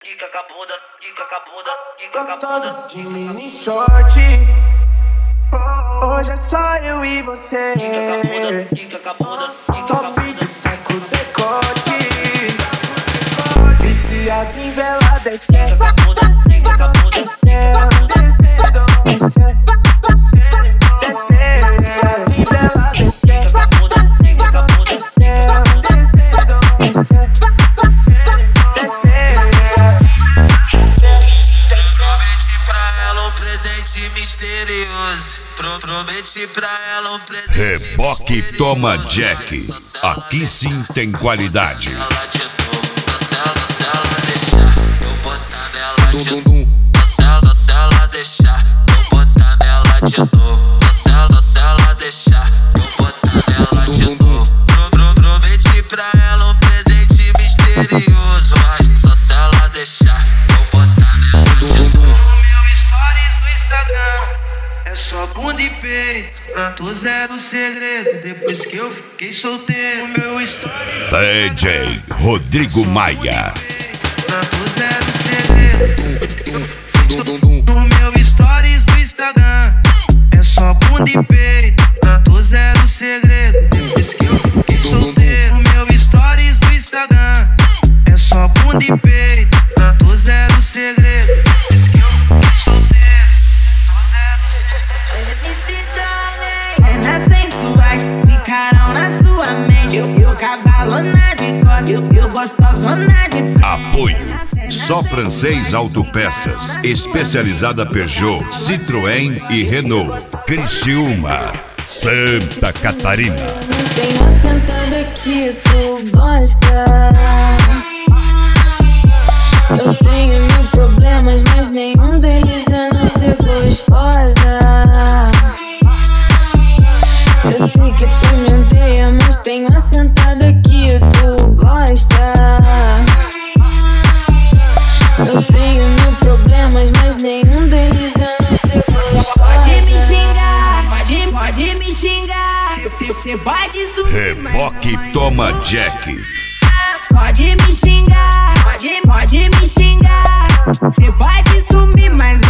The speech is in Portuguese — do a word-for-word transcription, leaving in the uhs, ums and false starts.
quica com a bunda, quica com a bunda, quica com a bunda. Gostoso de mini short. Hoje é só eu e você. Quica com a bunda, quica com a bunda, quica com a Top bunda. destaca o decote. Viciado em vela descer. Quica com a bunda, quica com a bunda, Descendo, descendo, descendo, descendo. Viciado em vela descer. quica com a bunda, quica com a bunda, Descendo, descendo, descendo, descendo. Prometi pra ela um presente misterioso. Pro, prometi pra ela um presente Reboque misterioso. Toma Jack. Aqui sim tem qualidade. Ela de novo, se ela, se ela deixar, eu botar nela de novo. Se ela, se ela deixar, eu botar nela de novo. Se ela, se ela deixar, eu botar nela de novo. Pro, pro, prometi pra ela um presente misterioso, mas só se ela deixar, eu botar nela de novo. Meu stories no Instagram é só bunda e peito. Tô zero segredo depois que eu fiquei solteiro. Meu stories no D J Rodrigo Maia. tô zero segredo depois que eu fiquei solteiro. No meu stories no Instagram é só bunda e peito. Tô zero segredo depois que eu fiquei solteiro. No meu stories no Instagram é só bunda e peito. Tô zero segredo depois que eu fiquei solteiro. Tô zero Cenas sensuais ficarão na sua mente. Eu, eu cavalona de costas, eu, eu gostosona de frente. Apoio Só Francês Autopeças, especializada Peugeot, Citroën e Renault. Criciúma, Santa Catarina. Tem uma sentada que tu gosta. Eu tenho mil problemas, mas nenhum deles é não ser gostosa. Eu sei que tu me odeia, mas tem uma sentada que tu gosta. Eu tenho mil problemas, mas nenhum deles é não ser gostosa. Pode me xingar, pode, pode me xingar. Você pode subir, Reboque Toma Jack. pode me xingar, pode, pode me xingar. Você pode sumir, mas